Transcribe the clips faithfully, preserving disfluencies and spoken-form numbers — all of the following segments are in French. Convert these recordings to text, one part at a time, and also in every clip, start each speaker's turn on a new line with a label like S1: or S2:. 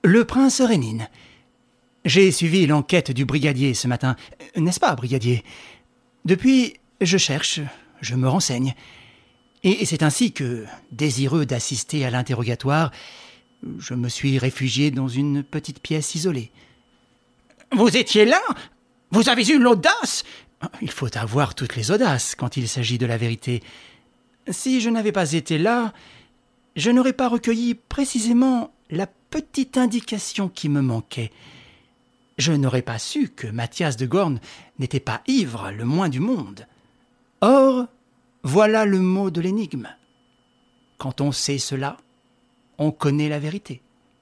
S1: Le prince Rénine. J'ai suivi l'enquête du brigadier ce matin. N'est-ce pas, brigadier? Depuis, je cherche, je me renseigne. Et c'est ainsi que, désireux d'assister à l'interrogatoire, je me suis réfugié dans une petite pièce isolée.
S2: Vous étiez là? Vous avez eu l'audace?
S1: Il faut avoir toutes les audaces quand il s'agit de la vérité. Si je n'avais pas été là, je n'aurais pas recueilli précisément la petite indication qui me manquait. Je n'aurais pas su que Mathias de Gorn n'était pas ivre le moins du monde. Or, voilà le mot de l'énigme. Quand on sait cela, on connaît la vérité.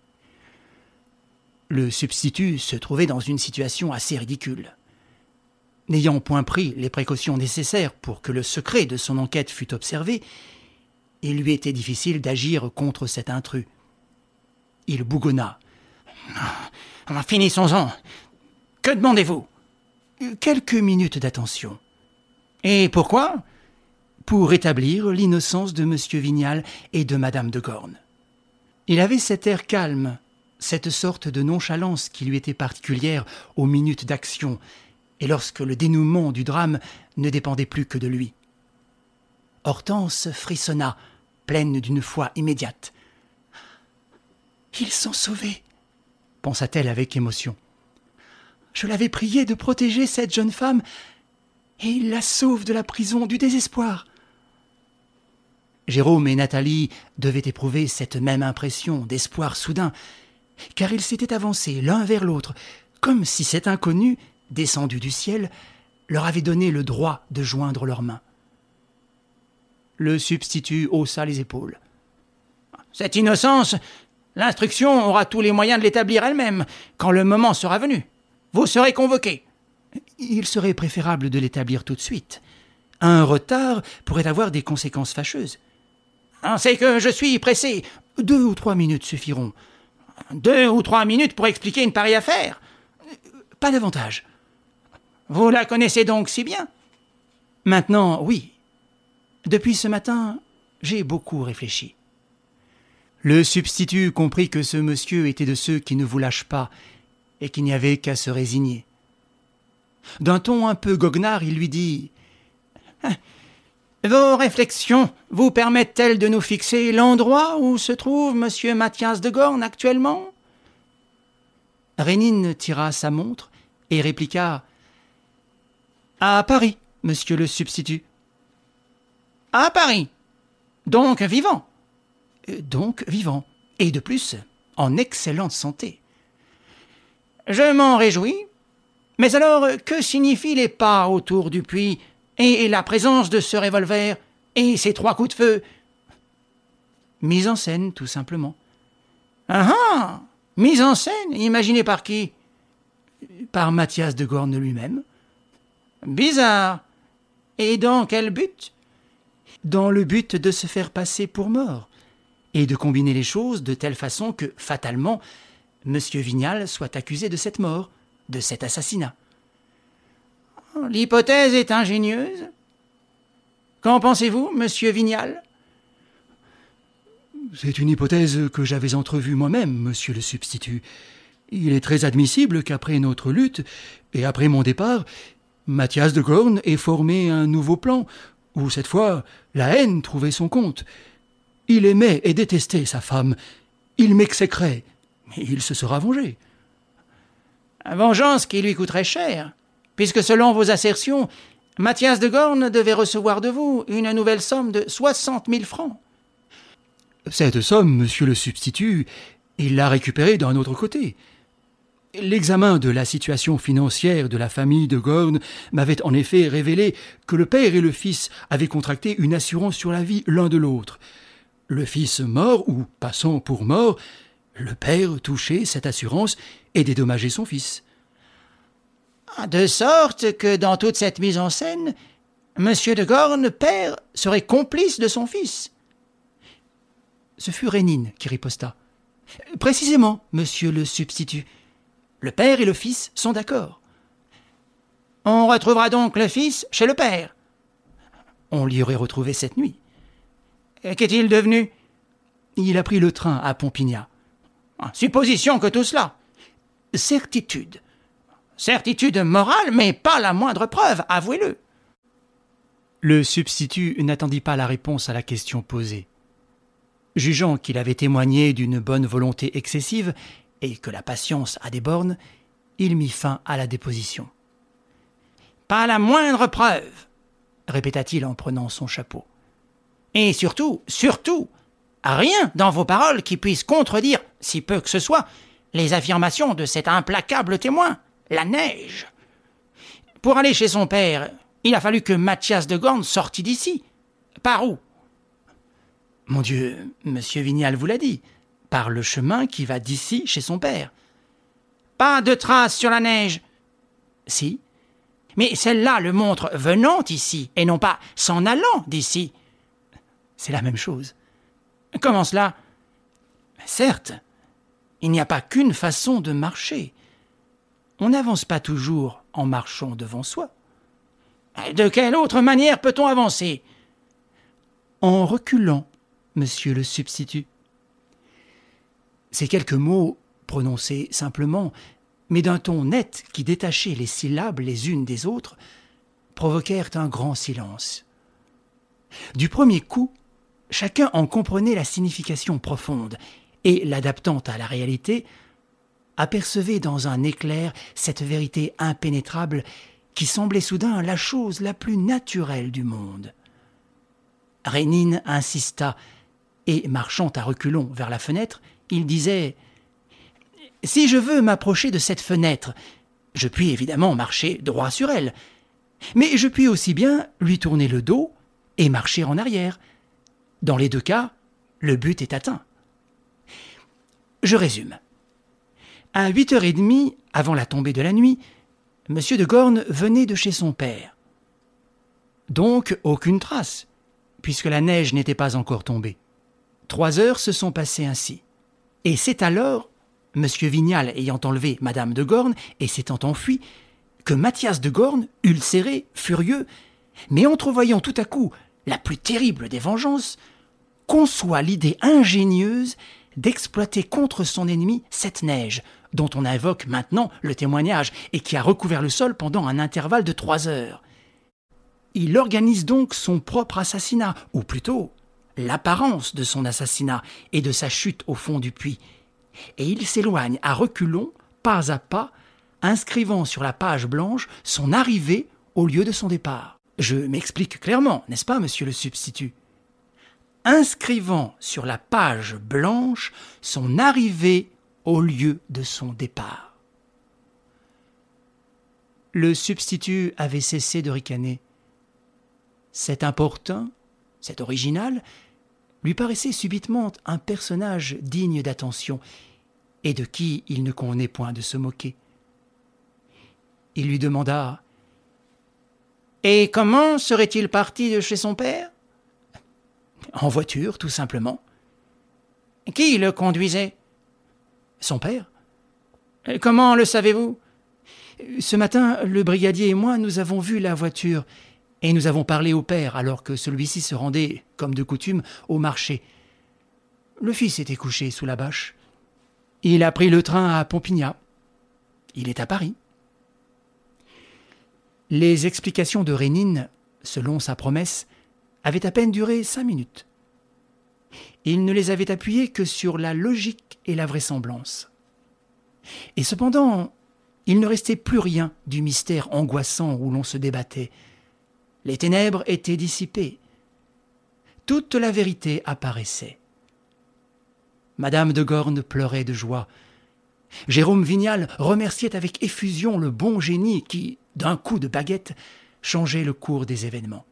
S1: Le substitut se trouvait dans une situation assez ridicule. N'ayant point pris les précautions nécessaires pour que le secret de son enquête fût observé, il lui était difficile d'agir contre cet intrus. Il bougonna.
S2: « Finissons-en. Que demandez-vous ?»«
S1: Quelques minutes d'attention. »«
S2: Et pourquoi ?»«
S1: Pour rétablir l'innocence de M. Vignal et de Mme de Gorn. » Il avait cet air calme, cette sorte de nonchalance qui lui était particulière aux minutes d'action, et lorsque le dénouement du drame ne dépendait plus que de lui. Hortense frissonna, pleine d'une foi immédiate. « Ils sont sauvés !» pensa-t-elle avec émotion. « Je l'avais prié de protéger cette jeune femme, et il la sauve de la prison du désespoir. » Jérôme et Nathalie devaient éprouver cette même impression d'espoir soudain, car ils s'étaient avancés l'un vers l'autre, comme si cet inconnu, descendu du ciel, leur avait donné le droit de joindre leurs mains. Le substitut haussa les épaules.
S2: « Cette innocence, l'instruction aura tous les moyens de l'établir elle-même, quand le moment sera venu. Vous serez convoqué. »
S1: Il serait préférable de l'établir tout de suite. Un retard pourrait avoir des conséquences fâcheuses.
S2: « C'est que je suis pressé. »
S1: Deux ou trois minutes suffiront.
S2: « Deux ou trois minutes pour expliquer une pareille affaire ?»«
S1: Pas davantage. »«
S2: Vous la connaissez donc si bien ?»«
S1: Maintenant, oui. Depuis ce matin, j'ai beaucoup réfléchi. » Le substitut comprit que ce monsieur était de ceux qui ne vous lâchent pas et qu'il n'y avait qu'à se résigner. D'un ton un peu goguenard, il lui dit
S2: « Vos réflexions vous permettent-elles de nous fixer l'endroit où se trouve M. Mathias de Gorn actuellement ?»
S1: Rénine tira sa montre et répliqua « À Paris, monsieur le substitut. »«
S2: À Paris. Donc vivant. »
S1: Donc vivant. Et de plus, en excellente santé. »«
S2: Je m'en réjouis. Mais alors, que signifient les pas autour du puits et la présence de ce revolver et ces trois coups de feu ?»«
S1: Mise en scène, tout simplement. »«
S2: Ah ah ! Mise en scène, imaginée par qui ?»«
S1: Par Mathias de Gorn lui-même. »«
S2: Bizarre. Et dans quel but ?»«
S1: Dans le but de se faire passer pour mort, et de combiner les choses de telle façon que, fatalement, M. Vignal soit accusé de cette mort, de cet assassinat. »
S2: L'hypothèse est ingénieuse. Qu'en pensez-vous, monsieur Vignal ?
S1: C'est une hypothèse que j'avais entrevue moi-même, monsieur le substitut. Il est très admissible qu'après notre lutte, et après mon départ, Mathias de Gorn ait formé un nouveau plan, où cette fois, la haine trouvait son compte. Il aimait et détestait sa femme. Il m'exécrait, mais il se sera vengé.
S2: Vengeance qui lui coûterait cher, puisque selon vos assertions, Mathias de Gorn devait recevoir de vous une nouvelle somme de soixante mille francs.
S1: Cette somme, monsieur le substitut, il l'a récupérée d'un autre côté. L'examen de la situation financière de la famille de Gorn m'avait en effet révélé que le père et le fils avaient contracté une assurance sur la vie l'un de l'autre. Le fils mort, ou passant pour mort, le père touchait cette assurance et dédommageait son fils.
S2: De sorte que dans toute cette mise en scène, M. de Gorn, père, serait complice de son fils.
S1: Ce fut Rénine qui riposta. « Précisément, monsieur le substitut. Le père et le fils sont d'accord. »«
S2: On retrouvera donc le fils chez le père. »«
S1: On l'y aurait retrouvé cette nuit. »«
S2: Qu'est-il devenu ?»«
S1: Il a pris le train à Pompignat. »«
S2: Supposition que tout cela.
S1: Certitude.
S2: Certitude morale, mais pas la moindre preuve, avouez-le.
S1: Le substitut n'attendit pas la réponse à la question posée. Jugeant qu'il avait témoigné d'une bonne volonté excessive et que la patience a des bornes, il mit fin à la déposition.
S2: « Pas la moindre preuve !»
S1: répéta-t-il en prenant son chapeau.
S2: « Et surtout, surtout, rien dans vos paroles qui puisse contredire, si peu que ce soit, les affirmations de cet implacable témoin, la neige. Pour aller chez son père, il a fallu que Mathias de Gorn sortît d'ici. Par où ?
S1: Mon Dieu, monsieur Vignal vous l'a dit, par le chemin qui va d'ici chez son père.
S2: Pas de traces sur la neige.
S1: Si.
S2: Mais celle-là le montre venant ici, et non pas s'en allant d'ici.
S1: C'est la même chose.
S2: Comment cela ?
S1: Certes, il n'y a pas qu'une façon de marcher. On n'avance pas toujours en marchant devant soi.
S2: De quelle autre manière peut-on avancer ?
S1: En reculant, monsieur le substitut. Ces quelques mots, prononcés simplement, mais d'un ton net qui détachait les syllabes les unes des autres, provoquèrent un grand silence. Du premier coup, chacun en comprenait la signification profonde, et, l'adaptant à la réalité, apercevait dans un éclair cette vérité impénétrable qui semblait soudain la chose la plus naturelle du monde. Rénine insista, et marchant à reculons vers la fenêtre, il disait « Si je veux m'approcher de cette fenêtre, je puis évidemment marcher droit sur elle, mais je puis aussi bien lui tourner le dos et marcher en arrière. Dans les deux cas, le but est atteint. » Je résume. À huit heures trente, avant la tombée de la nuit, M. de Gorn venait de chez son père. Donc aucune trace, puisque la neige n'était pas encore tombée. Trois heures se sont passées ainsi. Et c'est alors, M. Vignal ayant enlevé Mme de Gorn et s'étant enfui, que Mathias de Gorn, ulcéré, furieux, mais entrevoyant tout à coup la plus terrible des vengeances, conçoit l'idée ingénieuse d'exploiter contre son ennemi cette neige, dont on invoque maintenant le témoignage et qui a recouvert le sol pendant un intervalle de trois heures. Il organise donc son propre assassinat, ou plutôt l'apparence de son assassinat et de sa chute au fond du puits, et il s'éloigne à reculons, pas à pas, inscrivant sur la page blanche son arrivée au lieu de son départ. Je m'explique clairement, n'est-ce pas, monsieur le substitut ? Inscrivant sur la page blanche son arrivée au lieu de son départ. Le substitut avait cessé de ricaner. Cet importun, cet original, lui paraissait subitement un personnage digne d'attention et de qui il ne convenait point de se moquer. Il lui demanda « Et comment serait-il parti de chez son père ?»« En voiture, tout simplement. »« Qui le conduisait ?»« Son père. »«
S2: Comment le savez-vous ?»«
S1: Ce matin, le brigadier et moi, nous avons vu la voiture et nous avons parlé au père alors que celui-ci se rendait, comme de coutume, au marché. Le fils était couché sous la bâche. Il a pris le train à Pompignat. Il est à Paris. » Les explications de Rénine, selon sa promesse, avaient à peine duré cinq minutes. Il ne les avait appuyées que sur la logique et la vraisemblance. Et cependant, il ne restait plus rien du mystère angoissant où l'on se débattait. Les ténèbres étaient dissipées. Toute la vérité apparaissait. Madame de Gorn pleurait de joie. Jérôme Vignal remerciait avec effusion le bon génie qui, d'un coup de baguette, changeait le cours des événements.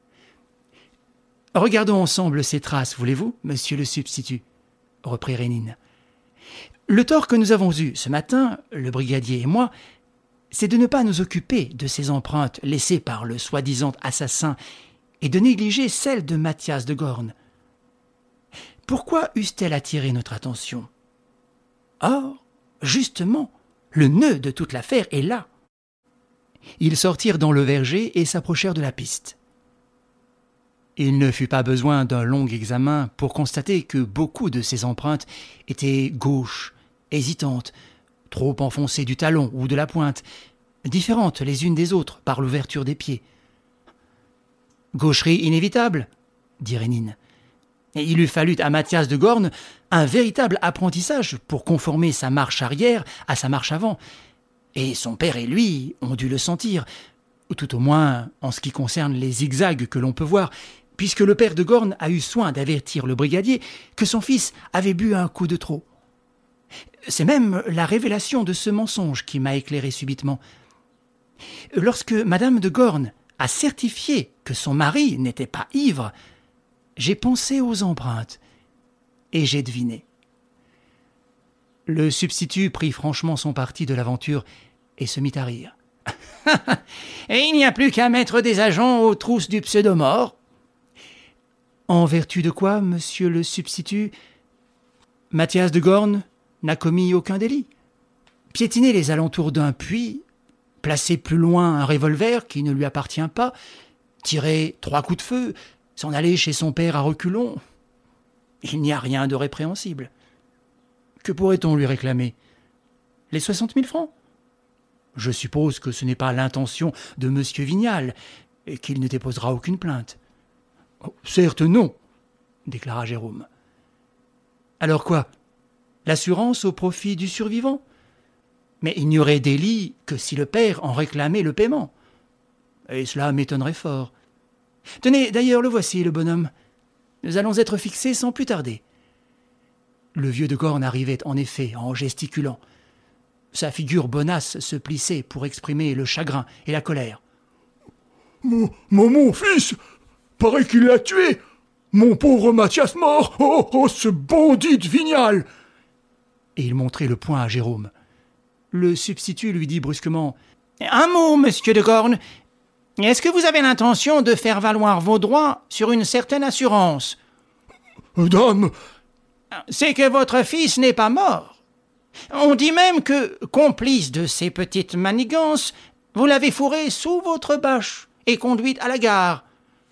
S1: « Regardons ensemble ces traces, voulez-vous, monsieur le substitut ?» reprit Rénine. « Le tort que nous avons eu ce matin, le brigadier et moi, c'est de ne pas nous occuper de ces empreintes laissées par le soi-disant assassin et de négliger celles de Mathias de Gorn. Pourquoi eussent-elles attiré notre attention ? Or, justement, le nœud de toute l'affaire est là. » Ils sortirent dans le verger et s'approchèrent de la piste. Il ne fut pas besoin d'un long examen pour constater que beaucoup de ces empreintes étaient gauches hésitantes, trop enfoncées du talon ou de la pointe, différentes les unes des autres par l'ouverture des pieds. « Gaucherie inévitable », dit Rénine. Et il eût fallu à Mathias de Gorn un véritable apprentissage pour conformer sa marche arrière à sa marche avant. Et son père et lui ont dû le sentir, tout au moins en ce qui concerne les zigzags que l'on peut voir, puisque le père de Gorn a eu soin d'avertir le brigadier que son fils avait bu un coup de trop. C'est même la révélation de ce mensonge qui m'a éclairé subitement. Lorsque Madame de Gorn a certifié que son mari n'était pas ivre, j'ai pensé aux empreintes et j'ai deviné. Le substitut prit franchement son parti de l'aventure et se mit à rire. « Et il n'y a plus qu'à mettre des agents aux trousses du pseudomore. »« En vertu de quoi, monsieur le substitut, Mathias de Gorn n'a commis aucun délit. Piétiner les alentours d'un puits, placer plus loin un revolver qui ne lui appartient pas, tirer trois coups de feu, s'en aller chez son père à reculons, il n'y a rien de répréhensible. Que pourrait-on lui réclamer? Les soixante mille francs? Je suppose que ce n'est pas l'intention de monsieur Vignal et qu'il ne déposera aucune plainte. Oh, certes non, déclara Jérôme. Alors quoi? L'assurance au profit du survivant? Mais il n'y aurait délit que si le père en réclamait le paiement. Et cela m'étonnerait fort. Tenez, d'ailleurs, le voici, le bonhomme. Nous allons être fixés sans plus tarder. Le vieux de Gorn arrivait en effet en gesticulant. Sa figure bonasse se plissait pour exprimer le chagrin et la colère.
S3: Mon, mon, mon fils, paraît qu'il l'a tué. Mon pauvre Mathias mort. Oh, oh, ce bandit de Vignal.
S1: Et il montrait le poing à Jérôme. Le substitut lui dit brusquement
S2: « Un mot, monsieur de Gorn. Est-ce que vous avez l'intention de faire valoir vos droits sur une certaine assurance ?»«
S3: Dame,
S2: c'est que votre fils n'est pas mort. On dit même que, complice de ces petites manigances, vous l'avez fourré sous votre bâche et conduite à la gare. »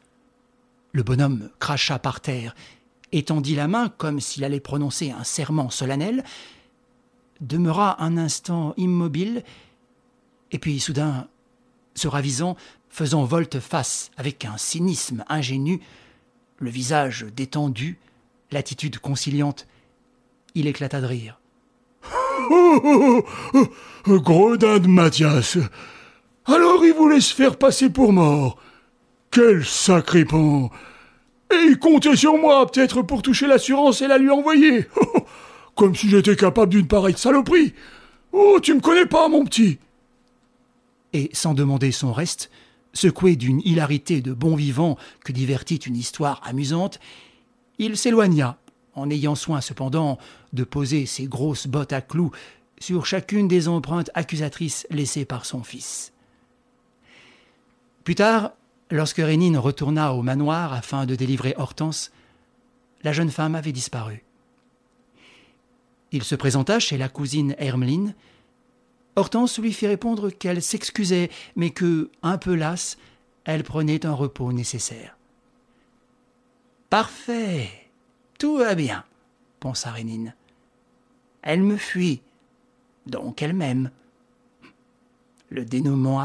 S1: Le bonhomme cracha par terre, étendit la main comme s'il allait prononcer un serment solennel, demeura un instant immobile, et puis soudain, se ravisant, faisant volte-face avec un cynisme ingénu, le visage détendu, l'attitude conciliante, il éclata de rire.
S3: oh, oh, oh, oh, gredin de Mathias. Alors il voulait se faire passer pour mort. Quel sacré pan. Et il comptait sur moi, peut-être pour toucher l'assurance et la lui envoyer. Comme si j'étais capable d'une pareille saloperie. Oh, tu me connais pas, mon petit.
S1: Et sans demander son reste, secoué d'une hilarité de bon vivant que divertit une histoire amusante, il s'éloigna, en ayant soin cependant de poser ses grosses bottes à clous sur chacune des empreintes accusatrices laissées par son fils. Plus tard, lorsque Rénine retourna au manoir afin de délivrer Hortense, la jeune femme avait disparu. Il se présenta chez la cousine Hermeline. Hortense lui fit répondre qu'elle s'excusait, mais que, un peu lasse, elle prenait un repos nécessaire. « Parfait, tout va bien, » pensa Rénine. « Elle me fuit, donc elle m'aime. Le dénouement approche. »